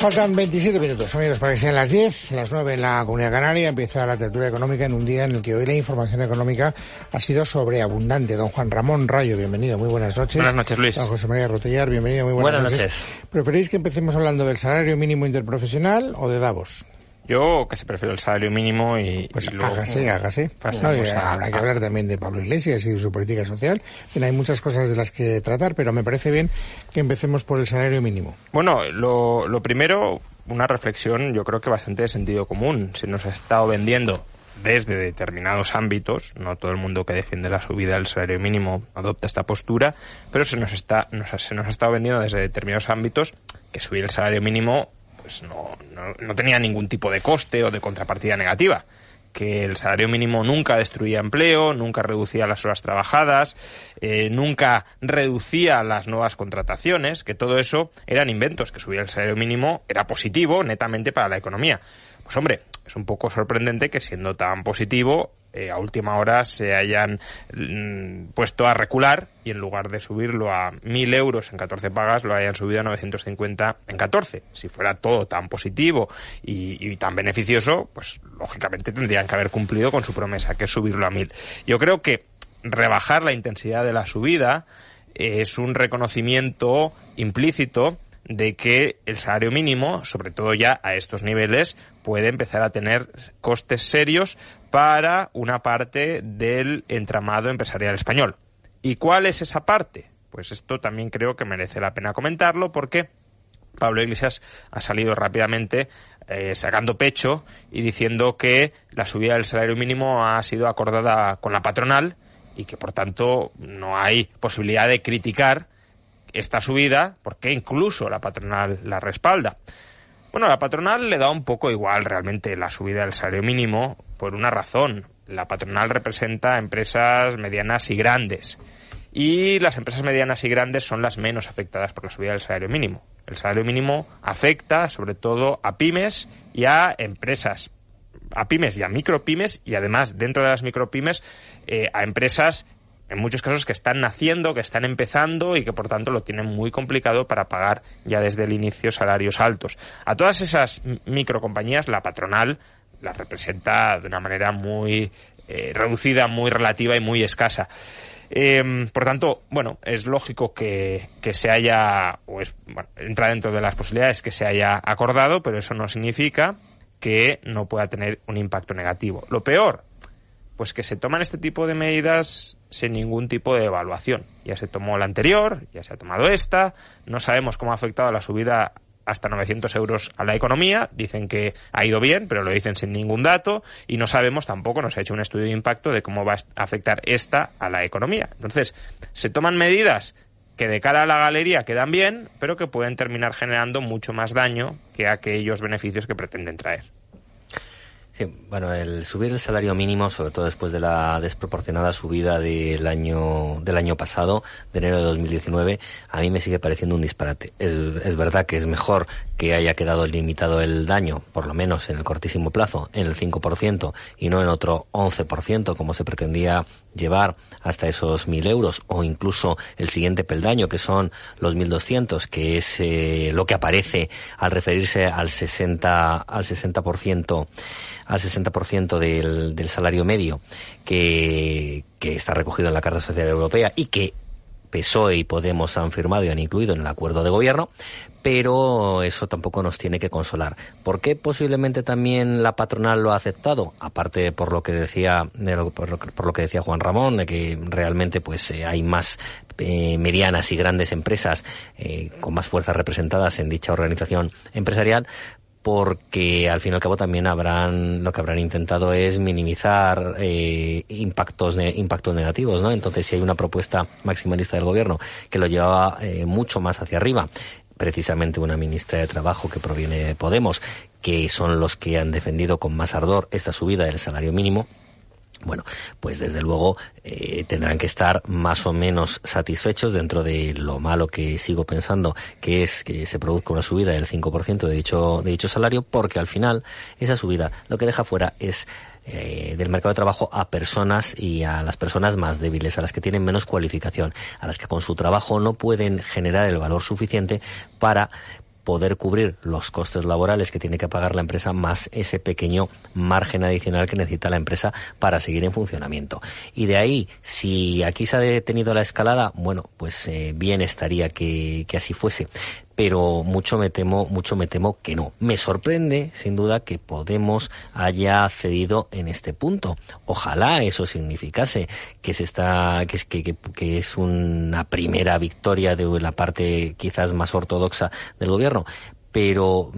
Faltan 27 minutos, amigos, para que sean las 10, las 9 en la Comunidad Canaria. Empieza la tertulia económica en un día en el que hoy la información económica ha sido sobreabundante. Don Juan Ramón Rayo, bienvenido, muy buenas noches. Buenas noches, Luis. Don José María Rotellar, bienvenido, muy buenas noches. ¿Preferís que empecemos hablando del salario mínimo interprofesional o de Davos? Yo casi prefiero el salario mínimo y... Pues y luego, hágase. Habrá que hablar también de Pablo Iglesias y de su política social. Hay muchas cosas de las que tratar, pero me parece bien que empecemos por el salario mínimo. Bueno, lo primero, una reflexión yo creo que bastante de sentido común. Se nos ha estado vendiendo desde determinados ámbitos, no todo el mundo que defiende la subida del salario mínimo adopta esta postura, pero se nos ha estado vendiendo desde determinados ámbitos que subir el salario mínimo pues no tenía ningún tipo de coste o de contrapartida negativa, que el salario mínimo nunca destruía empleo, nunca reducía las horas trabajadas, nunca reducía las nuevas contrataciones, que todo eso eran inventos, que subir el salario mínimo era positivo netamente para la economía. Pues hombre, es un poco sorprendente que siendo tan positivo, a última hora se hayan puesto a recular y en lugar de subirlo a 1.000 euros en 14 pagas lo hayan subido a 950 en 14. Si fuera todo tan positivo y tan beneficioso, pues lógicamente tendrían que haber cumplido con su promesa, que es subirlo a 1.000. Yo creo que rebajar la intensidad de la subida es un reconocimiento implícito de que el salario mínimo, sobre todo ya a estos niveles, puede empezar a tener costes serios para una parte del entramado empresarial español. ¿Y cuál es esa parte? Pues esto también creo que merece la pena comentarlo porque Pablo Iglesias ha salido rápidamente sacando pecho y diciendo que la subida del salario mínimo ha sido acordada con la patronal y que por tanto no hay posibilidad de criticar esta subida porque incluso la patronal la respalda. Bueno, a la patronal le da un poco igual realmente la subida del salario mínimo por una razón. La patronal representa empresas medianas y grandes y las empresas medianas y grandes son las menos afectadas por la subida del salario mínimo. El salario mínimo afecta sobre todo a pymes y a empresas, a pymes y a micropymes y además dentro de las micropymes a empresas en muchos casos que están naciendo, que están empezando y que por tanto lo tienen muy complicado para pagar ya desde el inicio salarios altos. A todas esas microcompañías la patronal las representa de una manera muy reducida, muy relativa y muy escasa. Por tanto, bueno, es lógico que se haya, entra dentro de las posibilidades que se haya acordado, pero eso no significa que no pueda tener un impacto negativo. Lo peor, pues que se toman este tipo de medidas sin ningún tipo de evaluación. Ya se tomó la anterior, ya se ha tomado esta, no sabemos cómo ha afectado la subida hasta 900 euros a la economía, dicen que ha ido bien, pero lo dicen sin ningún dato, y no sabemos tampoco, no se ha hecho un estudio de impacto de cómo va a afectar esta a la economía. Entonces, se toman medidas que de cara a la galería quedan bien, pero que pueden terminar generando mucho más daño que aquellos beneficios que pretenden traer. Sí, bueno, el subir el salario mínimo, sobre todo después de la desproporcionada subida del año pasado, de enero de 2019, a mí me sigue pareciendo un disparate. Es verdad que es mejor que haya quedado limitado el daño, por lo menos en el cortísimo plazo, en el 5% y no en otro 11%, como se pretendía llevar hasta esos 1.000 euros, o incluso el siguiente peldaño, que son los 1.200, que es lo que aparece al referirse al 60% del salario medio que está recogido en la Carta Social Europea y que PSOE y Podemos han firmado y han incluido en el acuerdo de gobierno, pero eso tampoco nos tiene que consolar. ¿Por qué posiblemente también la patronal lo ha aceptado? Aparte por lo que decía Juan Ramón, de que realmente pues hay más medianas y grandes empresas con más fuerzas representadas en dicha organización empresarial, porque al fin y al cabo también lo que habrán intentado es minimizar impactos negativos, ¿no? Entonces, si hay una propuesta maximalista del gobierno que lo llevaba mucho más hacia arriba, precisamente una ministra de Trabajo que proviene de Podemos, que son los que han defendido con más ardor esta subida del salario mínimo, bueno, pues desde luego tendrán que estar más o menos satisfechos dentro de lo malo que sigo pensando, que es que se produzca una subida del 5% de dicho salario, porque al final esa subida lo que deja fuera es del mercado de trabajo a personas y a las personas más débiles, a las que tienen menos cualificación, a las que con su trabajo no pueden generar el valor suficiente para poder cubrir los costes laborales que tiene que pagar la empresa más ese pequeño margen adicional que necesita la empresa para seguir en funcionamiento. Y de ahí, si aquí se ha detenido la escalada, bueno, pues bien estaría que así fuese. Pero mucho me temo que no. Me sorprende, sin duda, que Podemos haya cedido en este punto. Ojalá eso significase que que es una primera victoria de la parte quizás más ortodoxa del gobierno. Pero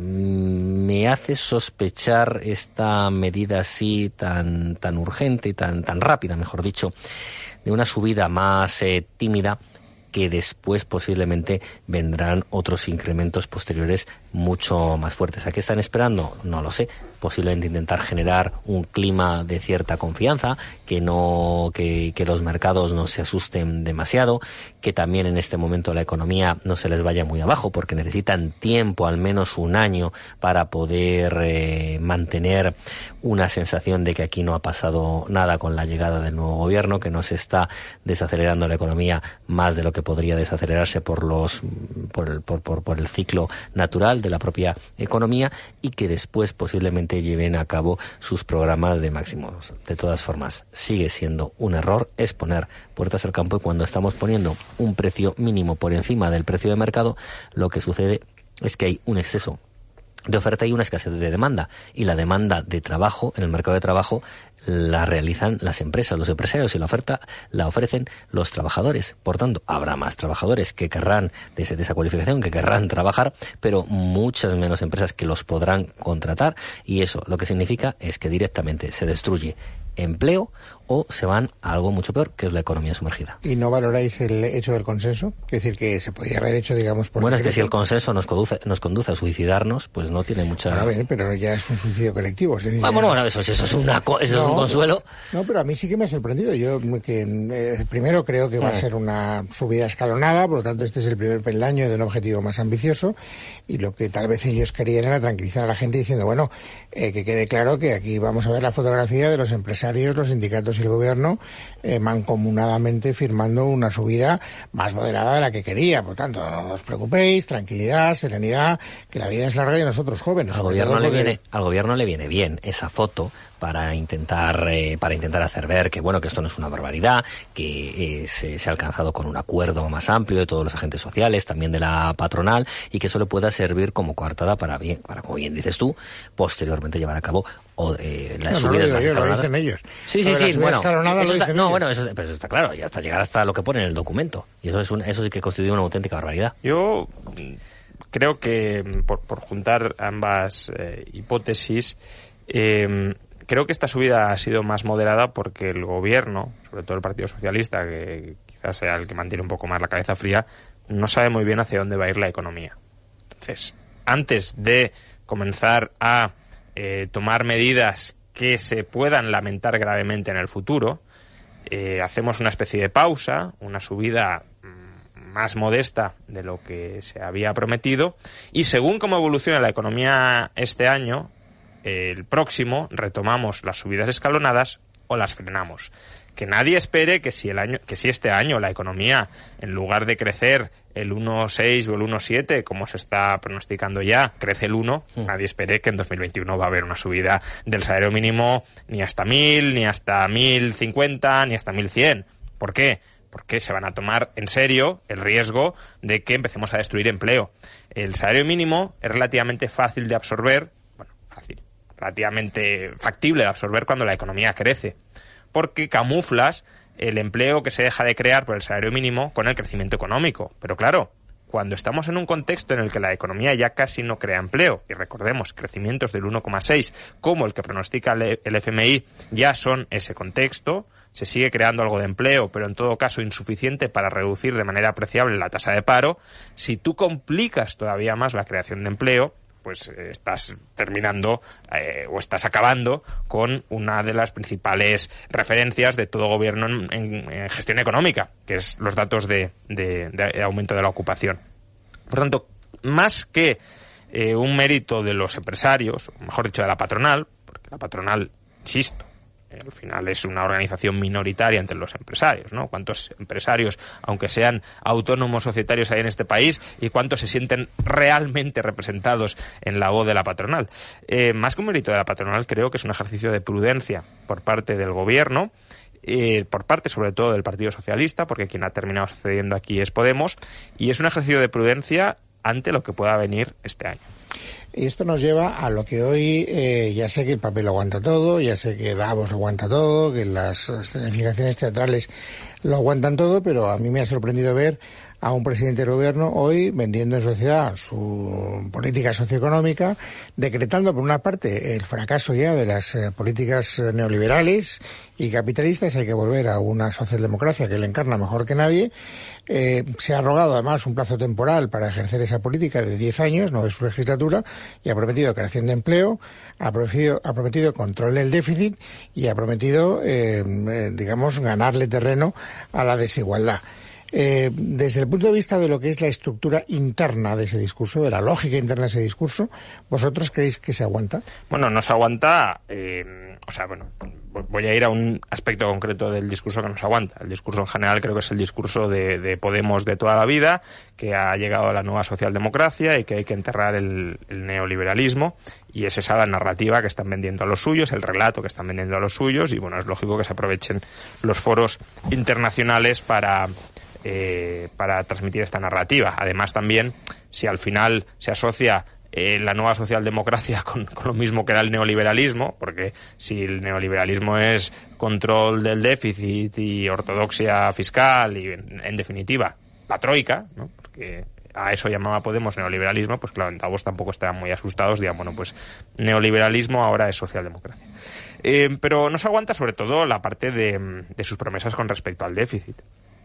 me hace sospechar esta medida así tan urgente y tan rápida, mejor dicho, de una subida más tímida, que después posiblemente vendrán otros incrementos posteriores mucho más fuertes. ¿A qué están esperando? No lo sé. Posiblemente intentar generar un clima de cierta confianza, que los mercados no se asusten demasiado, que también en este momento la economía no se les vaya muy abajo, porque necesitan tiempo, al menos un año, para poder mantener una sensación de que aquí no ha pasado nada con la llegada del nuevo gobierno, que no se está desacelerando la economía más de lo que podría desacelerarse por el ciclo natural de la propia economía, y que después posiblemente lleven a cabo sus programas de máximos. De todas formas, sigue siendo un error es poner puertas al campo, y cuando estamos poniendo un precio mínimo por encima del precio de mercado, lo que sucede es que hay un exceso de oferta y una escasez de demanda, y la demanda de trabajo en el mercado de trabajo la realizan las empresas, los empresarios, y la oferta la ofrecen los trabajadores. Por tanto, habrá más trabajadores que querrán de esa cualificación, que querrán trabajar, pero muchas menos empresas que los podrán contratar, y eso lo que significa es que directamente se destruye empleo o se van a algo mucho peor, que es la economía sumergida. ¿Y no valoráis el hecho del consenso? Es decir, que se podría haber hecho, digamos, por Bueno, decreto. Es que si el consenso nos conduce a suicidarnos, pues no tiene mucha... Bueno, bien, pero ya es un suicidio colectivo. Es decir, bueno, eso es un consuelo. No, pero a mí sí que me ha sorprendido. Yo primero creo que va a ser una subida escalonada, por lo tanto este es el primer peldaño de un objetivo más ambicioso, y lo que tal vez ellos querían era tranquilizar a la gente diciendo, bueno, que quede claro que aquí vamos a ver la fotografía de los empresarios, los sindicatos y el gobierno mancomunadamente firmando una subida más moderada de la que quería. Por tanto, no os preocupéis, tranquilidad, serenidad, que la vida es larga y nosotros jóvenes. Al gobierno le viene bien esa foto para intentar hacer ver que bueno, que esto no es una barbaridad, que se ha alcanzado con un acuerdo más amplio de todos los agentes sociales, también de la patronal, y que eso le pueda servir como coartada para como bien dices tú, posteriormente llevar a cabo las subidas más escalonadas. Lo dicen ellos. Sí, bueno, pero eso está claro, y hasta llegar hasta lo que pone en el documento, y eso sí que constituye una auténtica barbaridad. Yo creo que por juntar ambas hipótesis, creo que esta subida ha sido más moderada porque el gobierno, sobre todo el Partido Socialista, que quizás sea el que mantiene un poco más la cabeza fría, no sabe muy bien hacia dónde va a ir la economía. Entonces, antes de comenzar a tomar medidas que se puedan lamentar gravemente en el futuro, hacemos una especie de pausa, una subida más modesta de lo que se había prometido, y según cómo evolucione la economía este año, el próximo retomamos las subidas escalonadas o las frenamos. Que nadie espere que si este año la economía, en lugar de crecer el 1,6 o el 1,7, como se está pronosticando ya, crece el 1, nadie espere que en 2021 va a haber una subida del salario mínimo ni hasta 1.000, ni hasta 1.050, ni hasta 1.100. ¿Por qué? Porque se van a tomar en serio el riesgo de que empecemos a destruir empleo. El salario mínimo es relativamente fácil de absorber, relativamente factible de absorber cuando la economía crece, porque camuflas el empleo que se deja de crear por el salario mínimo con el crecimiento económico. Pero claro, cuando estamos en un contexto en el que la economía ya casi no crea empleo, y recordemos, crecimientos del 1,6 como el que pronostica el FMI ya son ese contexto, se sigue creando algo de empleo, pero en todo caso insuficiente para reducir de manera apreciable la tasa de paro. Si tú complicas todavía más la creación de empleo, pues estás terminando o estás acabando con una de las principales referencias de todo gobierno en gestión económica, que es los datos de aumento de la ocupación. Por tanto, más que un mérito de los empresarios, o mejor dicho, de la patronal, porque la patronal, insisto, al final es una organización minoritaria entre los empresarios, ¿no? ¿Cuántos empresarios, aunque sean autónomos societarios, hay en este país y cuántos se sienten realmente representados en la voz de la patronal? Más que un mérito de la patronal, creo que es un ejercicio de prudencia por parte del gobierno, por parte sobre todo del Partido Socialista, porque quien ha terminado sucediendo aquí es Podemos, y es un ejercicio de prudencia ante lo que pueda venir este año. Y esto nos lleva a lo que hoy, ya sé que el papel lo aguanta todo, ya sé que Davos lo aguanta todo, que las escenificaciones teatrales lo aguantan todo, pero a mí me ha sorprendido ver a un presidente del gobierno hoy vendiendo en sociedad su política socioeconómica, decretando por una parte el fracaso ya de las políticas neoliberales y capitalistas. Hay que volver a una socialdemocracia que él encarna mejor que nadie. Se ha arrogado además un plazo temporal para ejercer esa política de 10 años, no de su legislatura, y ha prometido creación de empleo, ha prometido control del déficit y ha prometido, digamos, ganarle terreno a la desigualdad. Desde el punto de vista de lo que es la estructura interna de ese discurso, de la lógica interna de ese discurso, ¿vosotros creéis que se aguanta? Bueno, no se aguanta, voy a ir a un aspecto concreto del discurso que no se aguanta. El discurso en general creo que es el discurso de Podemos de toda la vida, que ha llegado a la nueva socialdemocracia y que hay que enterrar el neoliberalismo, y es esa la narrativa que están vendiendo a los suyos, el relato que están vendiendo a los suyos, y bueno, es lógico que se aprovechen los foros internacionales para transmitir esta narrativa. Además, también, si al final se asocia la nueva socialdemocracia con lo mismo que era el neoliberalismo, porque si el neoliberalismo es control del déficit y ortodoxia fiscal y, en definitiva, la troika, ¿no? Porque a eso llamaba Podemos neoliberalismo, pues claro, en Davos tampoco estaban muy asustados, digan, bueno, pues neoliberalismo ahora es socialdemocracia. Pero no se aguanta sobre todo la parte de sus promesas con respecto al déficit.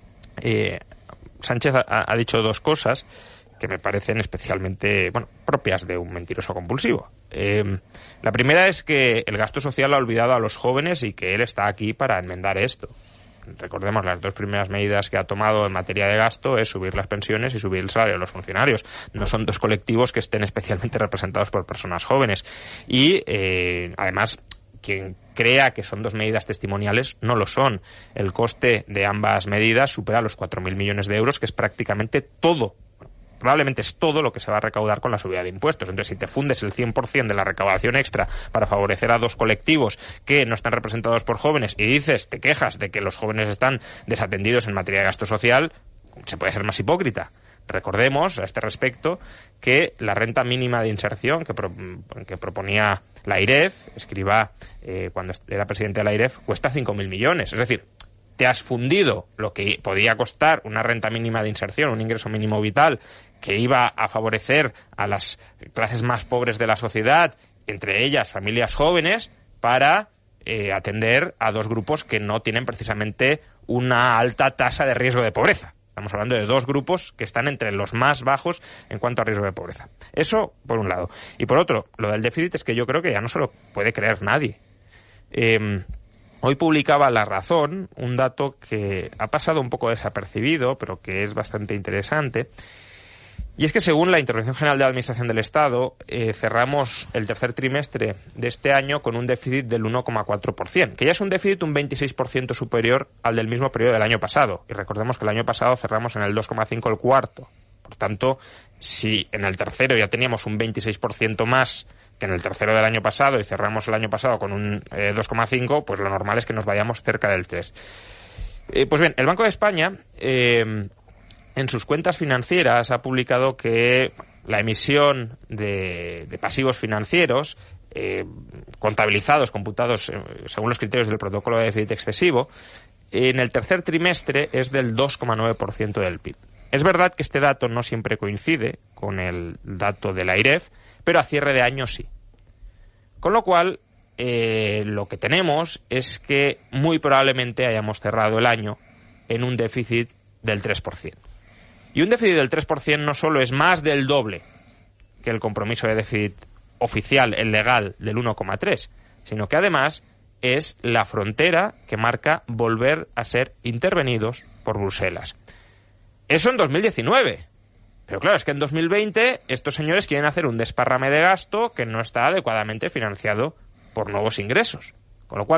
Sánchez ha dicho dos cosas que me parecen especialmente, propias de un mentiroso compulsivo. La primera es que el gasto social ha olvidado a los jóvenes y que él está aquí para enmendar esto. Recordemos, las dos primeras medidas que ha tomado en materia de gasto es subir las pensiones y subir el salario de los funcionarios. No son dos colectivos que estén especialmente representados por personas jóvenes. Y, además, quien crea que son dos medidas testimoniales, no lo son. El coste de ambas medidas supera los 4.000 millones de euros, que es prácticamente todo, probablemente es todo lo que se va a recaudar con la subida de impuestos. Entonces, si te fundes el 100% de la recaudación extra para favorecer a dos colectivos que no están representados por jóvenes y te quejas de que los jóvenes están desatendidos en materia de gasto social, se puede ser más hipócrita. Recordemos, a este respecto, que la renta mínima de inserción que proponía la AIREF, Escrivá, cuando era presidente de la AIREF, cuesta 5.000 millones. Es decir, te has fundido lo que podía costar una renta mínima de inserción, un ingreso mínimo vital, que iba a favorecer a las clases más pobres de la sociedad, entre ellas familias jóvenes, para atender a dos grupos que no tienen precisamente una alta tasa de riesgo de pobreza. Estamos hablando de dos grupos que están entre los más bajos en cuanto a riesgo de pobreza. Eso, por un lado. Y por otro, lo del déficit es que yo creo que ya no se lo puede creer nadie. Hoy publicaba La Razón un dato que ha pasado un poco desapercibido, pero que es bastante interesante. Y es que, según la Intervención General de la Administración del Estado, cerramos el tercer trimestre de este año con un déficit del 1,4%, que ya es un déficit un 26% superior al del mismo periodo del año pasado. Y recordemos que el año pasado cerramos en el 2,5 el cuarto. Por tanto, si en el tercero ya teníamos un 26% más que en el tercero del año pasado y cerramos el año pasado con un 2,5, pues lo normal es que nos vayamos cerca del 3. Pues bien, el Banco de España, en sus cuentas financieras, ha publicado que la emisión de pasivos financieros, contabilizados, computados según los criterios del protocolo de déficit excesivo, en el tercer trimestre es del 2,9% del PIB. Es verdad que este dato no siempre coincide con el dato de la AIREF, pero a cierre de año sí. Con lo cual, lo que tenemos es que muy probablemente hayamos cerrado el año en un déficit del 3%. Y un déficit del 3% no solo es más del doble que el compromiso de déficit oficial, el legal, del 1,3%, sino que además es la frontera que marca volver a ser intervenidos por Bruselas. Eso en 2019. Pero claro, es que en 2020 estos señores quieren hacer un desparrame de gasto que no está adecuadamente financiado por nuevos ingresos. Con lo cual,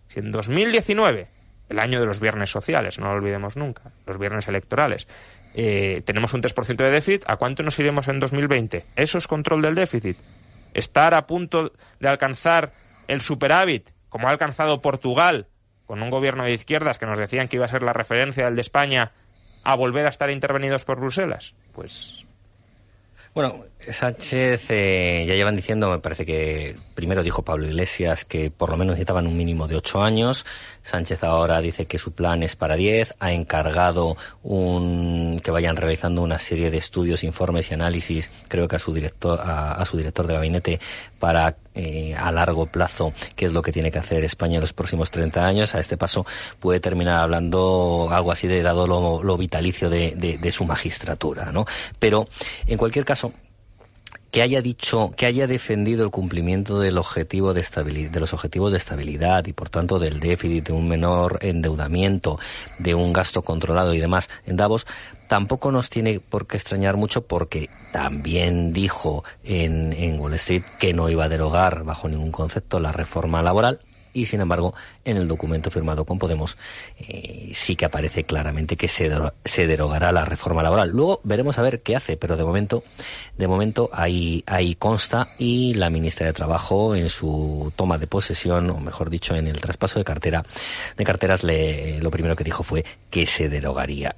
Si en 2019, el año de los viernes sociales, no lo olvidemos nunca, los viernes electorales, tenemos un 3% de déficit, ¿a cuánto nos iremos en 2020? ¿Eso es control del déficit? ¿Estar a punto de alcanzar el superávit, como ha alcanzado Portugal, con un gobierno de izquierdas que nos decían que iba a ser la referencia del de España, a volver a estar intervenidos por Bruselas? Pues... Bueno, Sánchez ya llevan diciendo, me parece que primero dijo Pablo Iglesias que por lo menos necesitaban un mínimo de 8 años. Sánchez ahora dice que su plan es para 10. Ha encargado que vayan realizando una serie de estudios, informes y análisis, creo que a su director de gabinete, para a largo plazo qué es lo que tiene que hacer España en los próximos 30 años. A este paso puede terminar hablando algo así de dado lo vitalicio de su magistratura, ¿no? Pero en cualquier caso, que haya defendido el cumplimiento del objetivo de los objetivos de estabilidad y por tanto del déficit, de un menor endeudamiento, de un gasto controlado y demás en Davos, tampoco nos tiene por qué extrañar mucho, porque también dijo en Wall Street que no iba a derogar bajo ningún concepto la reforma laboral. Y, sin embargo, en el documento firmado con Podemos sí que aparece claramente que se derogará la reforma laboral. Luego veremos a ver qué hace, pero de momento ahí consta, y la ministra de Trabajo en su toma de posesión, o mejor dicho, en el traspaso de carteras, lo primero que dijo fue que se derogaría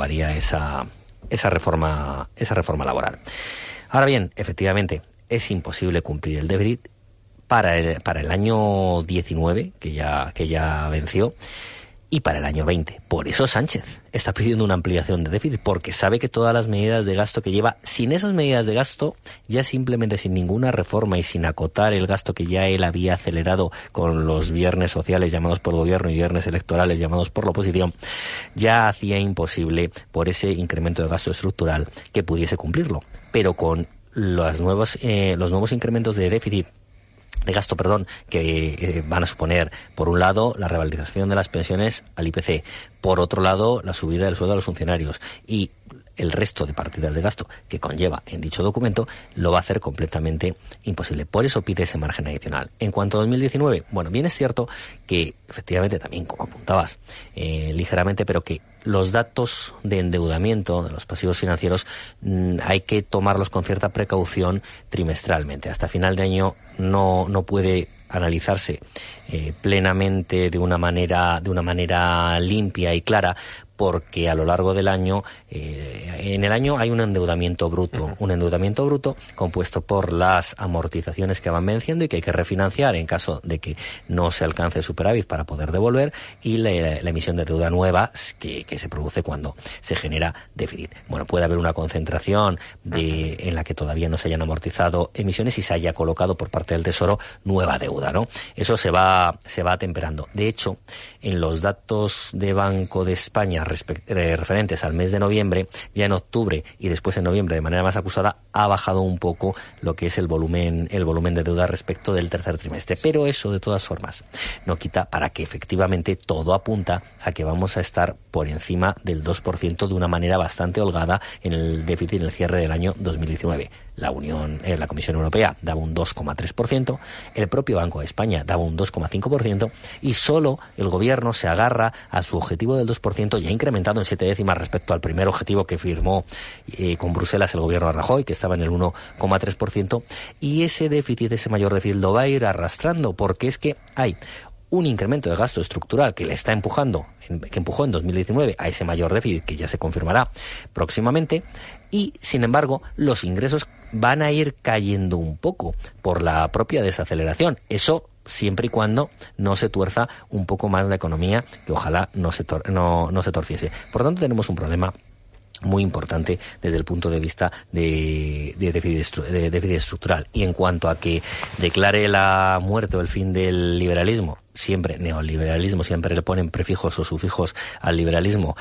esa reforma laboral. Ahora bien, efectivamente, es imposible cumplir el déficit para el año 19, que ya venció, y para el año 20. Por eso Sánchez está pidiendo una ampliación de déficit, porque sabe que todas las medidas de gasto que lleva, sin esas medidas de gasto, ya simplemente sin ninguna reforma y sin acotar el gasto que ya él había acelerado con los viernes sociales llamados por el gobierno y viernes electorales llamados por la oposición, ya hacía imposible, por ese incremento de gasto estructural, que pudiese cumplirlo. Pero con los nuevos incrementos de déficit, de gasto, que van a suponer, por un lado, la revalorización de las pensiones al IPC, por otro lado, la subida del sueldo a los funcionarios, y el resto de partidas de gasto que conlleva en dicho documento, lo va a hacer completamente imposible. Por eso pide ese margen adicional. En cuanto a 2019, bueno, bien es cierto que, efectivamente, también, como apuntabas, ligeramente, pero que los datos de endeudamiento de los pasivos financieros hay que tomarlos con cierta precaución trimestralmente. Hasta final de año no puede analizarse plenamente de una manera limpia y clara, porque a lo largo del año, en el año hay un endeudamiento bruto compuesto por las amortizaciones que van venciendo y que hay que refinanciar en caso de que no se alcance el superávit para poder devolver, y la emisión de deuda nueva que se produce cuando se genera déficit. Bueno, puede haber una concentración en la que todavía no se hayan amortizado emisiones y se haya colocado por parte del Tesoro nueva deuda, ¿no? Eso se va atemperando. De hecho, en los datos de Banco de España referentes al mes de noviembre, ya en octubre y después en noviembre de manera más acusada, ha bajado un poco lo que es el volumen de deuda respecto del tercer trimestre. Pero eso, de todas formas, no quita para que efectivamente todo apunta a que vamos a estar por encima del 2% de una manera bastante holgada en el déficit en el cierre del año 2019. La Comisión Europea daba un 2,3%, el propio Banco de España daba un 2,5%, y solo el gobierno se agarra a su objetivo del 2%, ya incrementado en 7 décimas respecto al primer objetivo que firmó con Bruselas el gobierno de Rajoy, que estaba en el 1,3%, y ese mayor déficit lo va a ir arrastrando, porque es que hay un incremento de gasto estructural que le está empujó en 2019 a ese mayor déficit, que ya se confirmará próximamente, y sin embargo los ingresos van a ir cayendo un poco por la propia desaceleración. Eso siempre y cuando no se tuerza un poco más la economía, que ojalá no se torciese. Por tanto, tenemos un problema muy importante desde el punto de vista de déficit estructural. Y en cuanto a que declare la muerte o el fin del liberalismo, neoliberalismo, siempre le ponen prefijos o sufijos al liberalismo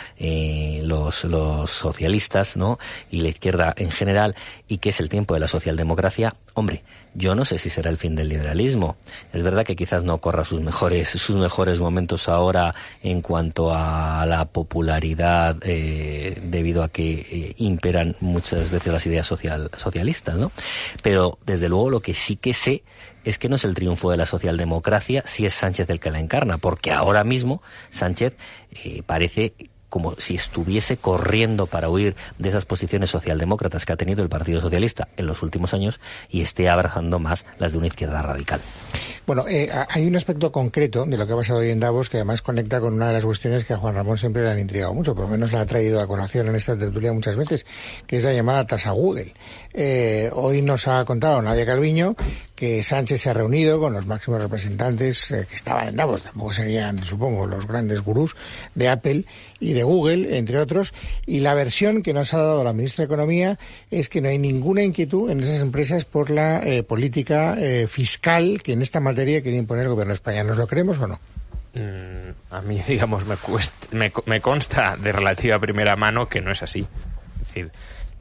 los socialistas, ¿no?, y la izquierda en general, y que es el tiempo de la socialdemocracia. Hombre, yo no sé si será el fin del liberalismo. Es verdad que quizás no corra sus mejores momentos ahora en cuanto a la popularidad, debido a que imperan muchas veces las ideas socialistas, ¿no? Pero desde luego lo que sí que sé es que no es el triunfo de la socialdemocracia si es Sánchez el que la encarna, porque ahora mismo Sánchez parece como si estuviese corriendo para huir de esas posiciones socialdemócratas que ha tenido el Partido Socialista en los últimos años y esté abrazando más las de una izquierda radical. Bueno, hay un aspecto concreto de lo que ha pasado hoy en Davos que además conecta con una de las cuestiones que a Juan Ramón siempre le han intrigado mucho, por lo menos la ha traído a colación en esta tertulia muchas veces, que es la llamada tasa Google. Hoy nos ha contado Nadia Calviño que Sánchez se ha reunido con los máximos representantes que estaban en Davos, tampoco serían, supongo, los grandes gurús de Apple y de Google, entre otros, y la versión que nos ha dado la ministra de Economía es que no hay ninguna inquietud en esas empresas por la política fiscal que en esta materia quiere imponer el gobierno de España. ¿Nos lo creemos o no? A mí, digamos, me consta de relativa primera mano que no es así. Es decir,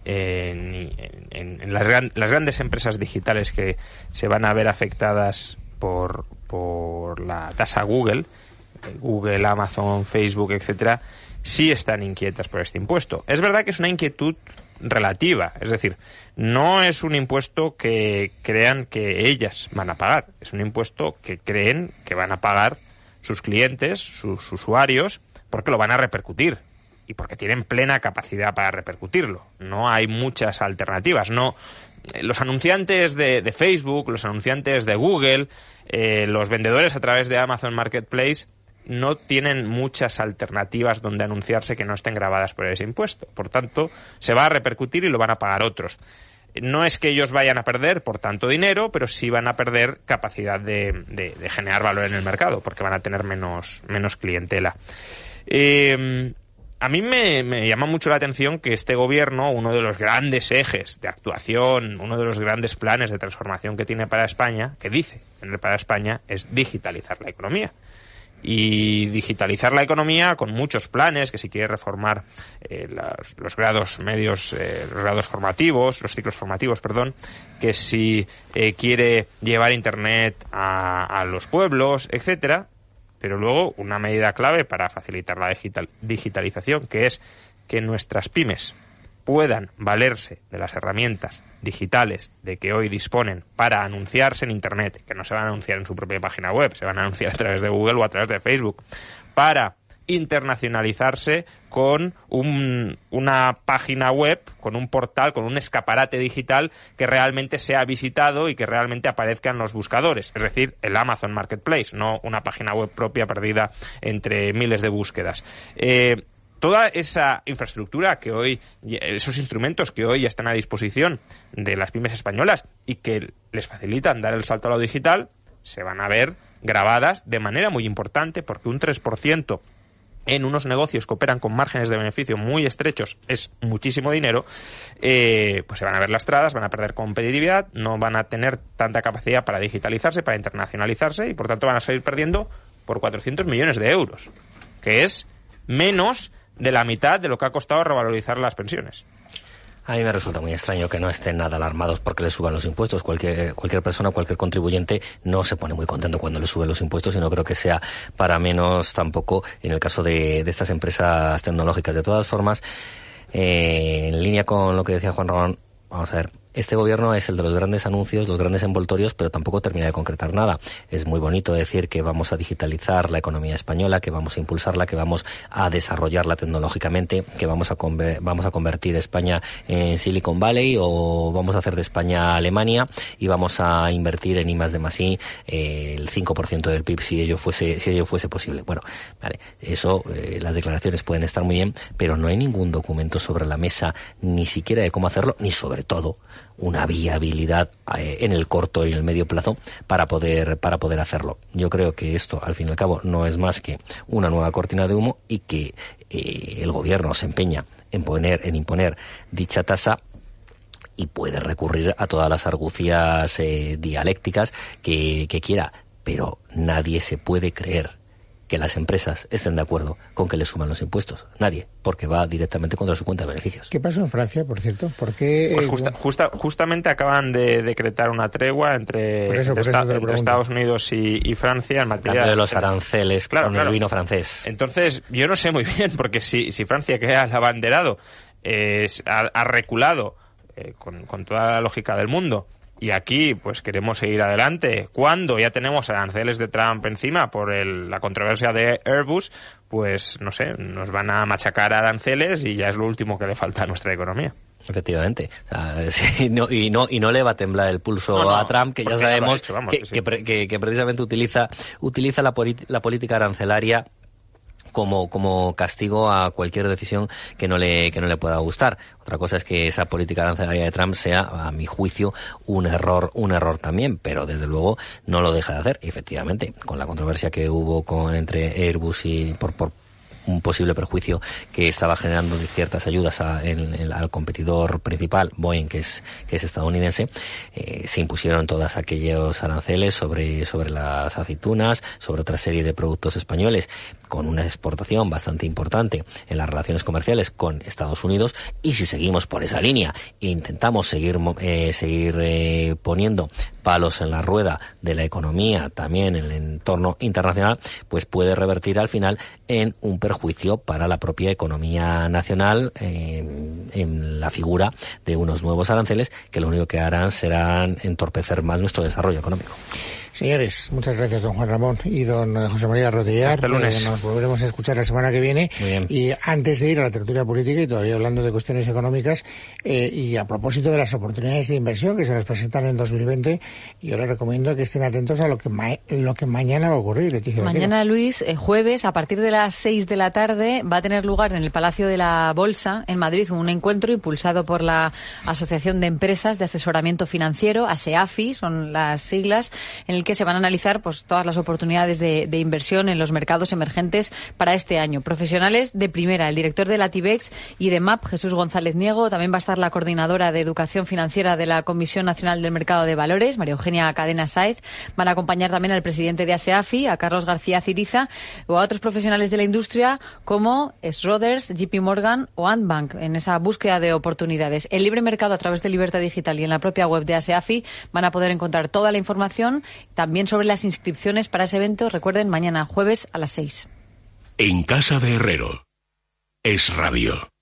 en las grandes empresas digitales que se van a ver afectadas por la tasa Google, Amazon, Facebook, etcétera, sí están inquietas por este impuesto. Es verdad que es una inquietud relativa, es decir, no es un impuesto que crean que ellas van a pagar, es un impuesto que creen que van a pagar sus clientes, sus usuarios, porque lo van a repercutir y porque tienen plena capacidad para repercutirlo. No hay muchas alternativas. No, los anunciantes de Facebook, los anunciantes de Google, los vendedores a través de Amazon Marketplace no tienen muchas alternativas donde anunciarse que no estén grabadas por ese impuesto. Por tanto, se va a repercutir y lo van a pagar otros. No es que ellos vayan a perder por tanto dinero, pero sí van a perder capacidad de generar valor en el mercado, porque van a tener menos clientela. A mí me llama mucho la atención que este gobierno, uno de los grandes ejes de actuación, uno de los grandes planes de transformación que tiene para España, que dice tener para España, es digitalizar la economía. Y digitalizar la economía con muchos planes, que si quiere reformar los grados medios, los grados formativos, los ciclos formativos, perdón, que si quiere llevar Internet a los pueblos, etcétera. Pero luego una medida clave para facilitar la digitalización, que es que nuestras pymes puedan valerse de las herramientas digitales de que hoy disponen para anunciarse en Internet, que no se van a anunciar en su propia página web, se van a anunciar a través de Google o a través de Facebook, para internacionalizarse con una página web, con un portal, con un escaparate digital que realmente sea visitado y que realmente aparezca en los buscadores, es decir, el Amazon Marketplace, no una página web propia perdida entre miles de búsquedas. Toda esa infraestructura que hoy, esos instrumentos que hoy están a disposición de las pymes españolas y que les facilitan dar el salto a lo digital, se van a ver grabadas de manera muy importante, porque un 3% en unos negocios que operan con márgenes de beneficio muy estrechos es muchísimo dinero, pues se van a ver lastradas, van a perder competitividad, no van a tener tanta capacidad para digitalizarse, para internacionalizarse, y por tanto van a salir perdiendo por 400 millones de euros, que es menos de la mitad de lo que ha costado revalorizar las pensiones. A mí me resulta muy extraño que no estén nada alarmados porque le suban los impuestos. Cualquier persona, cualquier contribuyente no se pone muy contento cuando le suben los impuestos, y no creo que sea para menos tampoco en el caso de estas empresas tecnológicas. De todas formas, en línea con lo que decía Juan Ramón, vamos a ver, este gobierno es el de los grandes anuncios, los grandes envoltorios, pero tampoco termina de concretar nada. Es muy bonito decir que vamos a digitalizar la economía española, que vamos a impulsarla, que vamos a desarrollarla tecnológicamente, que vamos a convertir España en Silicon Valley, o vamos a hacer de España Alemania, y vamos a invertir en I+D+I el 5% del PIB si ello fuese posible. Bueno, vale, eso, las declaraciones pueden estar muy bien, pero no hay ningún documento sobre la mesa, ni siquiera de cómo hacerlo, ni sobre todo una viabilidad en el corto y en el medio plazo para poder hacerlo. Yo creo que esto, al fin y al cabo, no es más que una nueva cortina de humo, y que el gobierno se empeña en imponer dicha tasa, y puede recurrir a todas las argucias dialécticas que quiera, pero nadie se puede creer que las empresas estén de acuerdo con que le suman los impuestos. Nadie, porque va directamente contra su cuenta de beneficios. ¿Qué pasó en Francia, por cierto? ¿Por qué? Pues justamente acaban de decretar una tregua entre Estados Unidos y Francia en materia de los aranceles, claro, el vino francés. Entonces, yo no sé muy bien, porque si Francia, que es el abanderado, ha reculado con toda la lógica del mundo y aquí pues queremos seguir adelante, cuando ya tenemos aranceles de Trump encima por la controversia de Airbus, pues no sé, nos van a machacar aranceles y ya es lo último que le falta a nuestra economía. Efectivamente. O sea, sí, no le va a temblar el pulso a Trump, que ya sabemos que precisamente utiliza la política arancelaria como castigo a cualquier decisión que no le pueda gustar. Otra cosa es que esa política arancelaria de Trump sea, a mi juicio, un error también, pero desde luego no lo deja de hacer. Y efectivamente, con la controversia que hubo entre Airbus y por un posible perjuicio que estaba generando de ciertas ayudas al competidor principal, Boeing, que es estadounidense, se impusieron todas aquellos aranceles sobre las aceitunas, sobre otra serie de productos españoles, con una exportación bastante importante en las relaciones comerciales con Estados Unidos. Y si seguimos por esa línea e intentamos seguir poniendo palos en la rueda de la economía también en el entorno internacional, pues puede revertir al final en un perjuicio para la propia economía nacional, en la figura de unos nuevos aranceles que lo único que harán serán entorpecer más nuestro desarrollo económico. Señores, muchas gracias, don Juan Ramón y don José María Rotellar. Hasta el lunes. Nos volveremos a escuchar la semana que viene. Muy bien. Y antes de ir a la tertulia política y todavía hablando de cuestiones económicas, y a propósito de las oportunidades de inversión que se nos presentan en 2020, yo les recomiendo que estén atentos a lo que mañana va a ocurrir, Leticia. Mañana, Luis, jueves, a partir de las 6 de la tarde, va a tener lugar en el Palacio de la Bolsa, en Madrid, un encuentro impulsado por la Asociación de Empresas de Asesoramiento Financiero, ASEAFI, son las siglas, en el que se van a analizar pues todas las oportunidades de inversión en los mercados emergentes para este año. Profesionales de primera, el director de la TIBEX y de MAP, Jesús González Niego, también va a estar la coordinadora de Educación Financiera de la Comisión Nacional del Mercado de Valores, María Eugenia Cadena Sáez. Van a acompañar también al presidente de ASEAFI, a Carlos García Ciriza, o a otros profesionales de la industria como Schroders, JP Morgan o Antbank, en esa búsqueda de oportunidades. El libre mercado a través de Libertad Digital y en la propia web de ASEAFI van a poder encontrar toda la información, también sobre las inscripciones para ese evento. Recuerden, mañana jueves a las 6. En casa de Herrero es radio.